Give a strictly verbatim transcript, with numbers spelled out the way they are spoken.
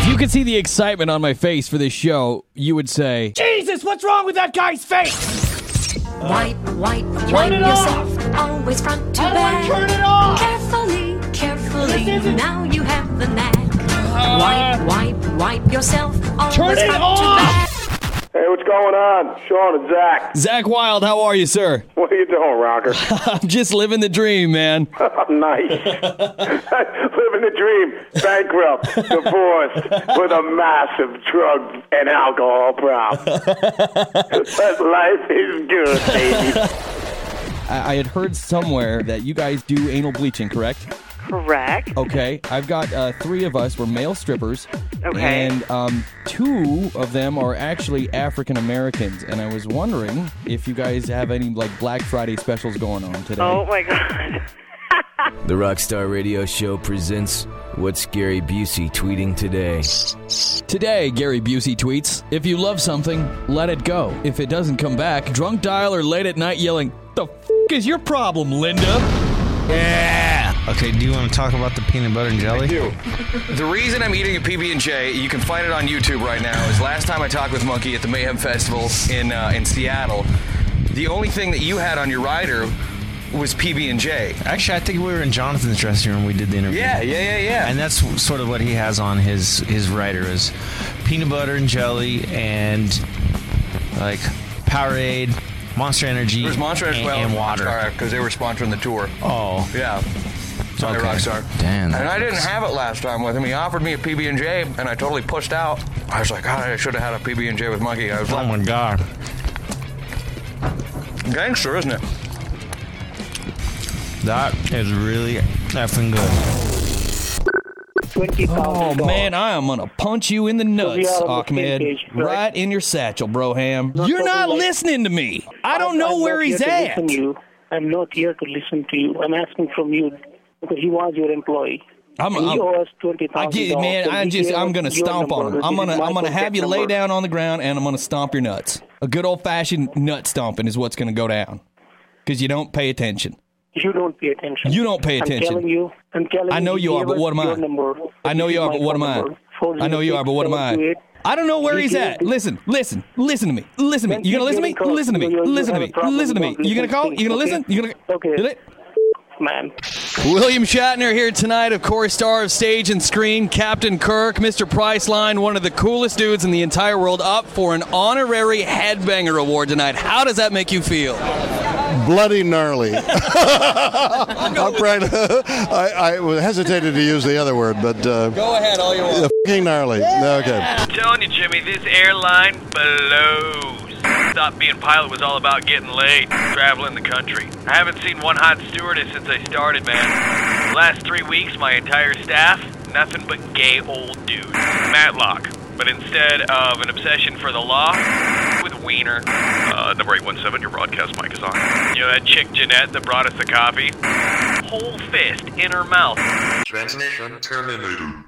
If you could see the excitement on my face for this show, you would say, Jesus, what's wrong with that guy's face? Wipe, wipe, Turn wipe it yourself. off. Always front to How do back. I turn it off? Carefully, carefully. This isn't- Now you have the knack. Uh, wipe, wipe, wipe yourself. Always Turn it front off. to back. Hey, what's going on? Sean and Zach. Zach Wild, how are you, sir? What are you doing, Rocker? I'm just living the dream, man. Nice. Living the dream. Bankrupt, divorced, with a massive drug and alcohol problem. But life is good, baby. I, I had heard somewhere that you guys do anal bleaching, correct? Correct. Okay, I've got uh, three of us. We're male strippers. Okay. And um, two of them are actually African Americans. And I was wondering if you guys have any like Black Friday specials going on today. Oh, my God. The Rockstar Radio Show presents What's Gary Busey tweeting today? Today, Gary Busey tweets, if you love something, let it go. If it doesn't come back, drunk dial or late at night yelling, the f*** is your problem, Linda? Yeah. Okay, do you want to talk about the peanut butter and jelly? I do. The reason I'm eating a P B and J, you can find it on YouTube right now, is last time I talked with Monkey at the Mayhem Festival in uh, in Seattle, the only thing that you had on your rider was P B and J. Actually, I think we were in Jonathan's dressing room when we did the interview. Yeah, yeah, yeah, yeah. And that's sort of what he has on his, his rider is peanut butter and jelly and like Powerade, Monster Energy, There's Monster as and, well, and water. because they were sponsoring the tour. Oh. Yeah. Sorry, Okay. Rockstar. Damn. And I didn't have it last time with him. He offered me a P B and J, and I totally pushed out. I was like, God, I should have had a P B and J with Monkey. I was Oh like, my God. gangster, isn't it? That is really effing good. Oh, man, I am going to punch you in the nuts, are on the Ahmed. same page, right? Right in your satchel, Broham. Not You're not talking like- listening to me. I don't I'm- know I'm where not he's here to at. listen to you. I'm not here to listen to you. I'm asking from you because he was your employee. I'm, And I'm, you owe us twenty I thousand get it, man. I just, I'm gonna stomp on him. I'm gonna, I'm gonna have you lay down on the ground, and I'm gonna stomp your nuts. A good old fashioned nut stomping is what's gonna go down, because you don't pay attention. You don't pay attention. You don't pay attention. I'm telling you. I'm telling I know you. you he are, but gave what am us I? your number. I know This you is are, my but what am phone I? number. I know you are, but what am I? I don't know where he's at. Listen, listen, listen to me. Listen to me. You gonna listen to me? Listen to me. Listen to me. Listen to me. You gonna call? You gonna listen? You gonna? Okay. Man. William Shatner here tonight, of course, star of stage and screen, Captain Kirk, Mister Priceline, one of the coolest dudes in the entire world, up for an honorary Headbanger Award tonight. How does that make you feel? Bloody gnarly. I'm trying to, I, I hesitated to use the other word, but uh, Go ahead, all you want. F***ing gnarly. Okay. I'm telling you, Jimmy, this airline blows. Thought being pilot was all about getting laid, traveling the country. I haven't seen one hot stewardess since I started, man. Last three weeks, my entire staff, nothing but gay old dudes. Matlock. But instead of an obsession for the law, with Wiener. Uh, number eight one seven, your broadcast mic is on. You know that chick Jeanette that brought us the coffee? Whole fist in her mouth. Transmission terminated.